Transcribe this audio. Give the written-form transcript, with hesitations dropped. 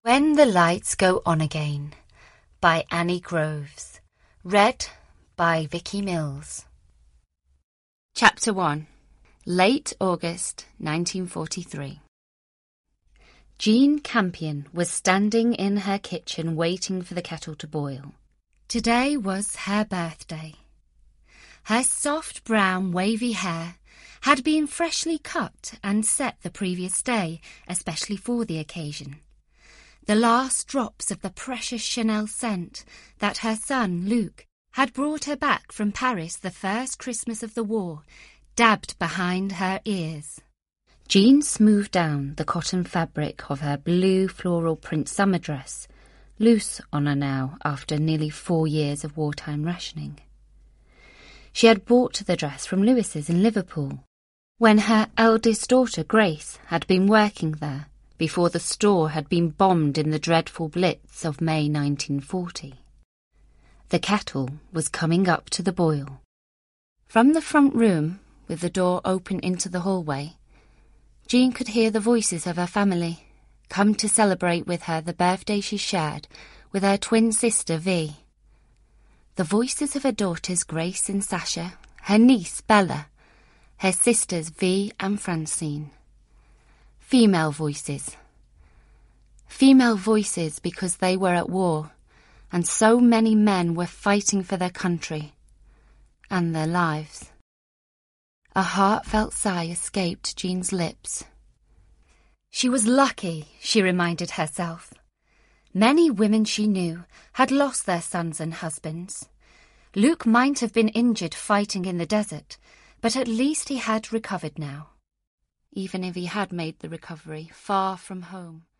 When the Lights Go On Again by Annie Groves. Read by Vicky Mills. Chapter 1. Late August 1943. Jean Campion was standing in her kitchen waiting for the kettle to boil. Today was her birthday. Her soft brown wavy hair had been freshly cut and set the previous day, especially for the occasion. The last drops of the precious Chanel scent that her son, Luc, had brought her back from Paris the first Christmas of the war, dabbed behind her ears. Jean smoothed down the cotton fabric of her blue floral print summer dress, loose on her now after nearly 4 years of wartime rationing. She had bought the dress from Lewis's in Liverpool, when her eldest daughter, Grace, had been working there, before the store had been bombed in the dreadful Blitz of May 1940. The kettle was coming up to the boil. From the front room, with the door open into the hallway, Jean could hear the voices of her family, come to celebrate with her the birthday she shared with her twin sister Vi. The voices of her daughters Grace and Sasha, her niece Bella, her sisters Vi and Francine. Female voices. Female voices because they were at war, and so many men were fighting for their country and their lives. A heartfelt sigh escaped Jean's lips. She was lucky, she reminded herself. Many women she knew had lost their sons and husbands. Luc might have been injured fighting in the desert, but at least he had recovered now. Even if he had made the recovery far from home,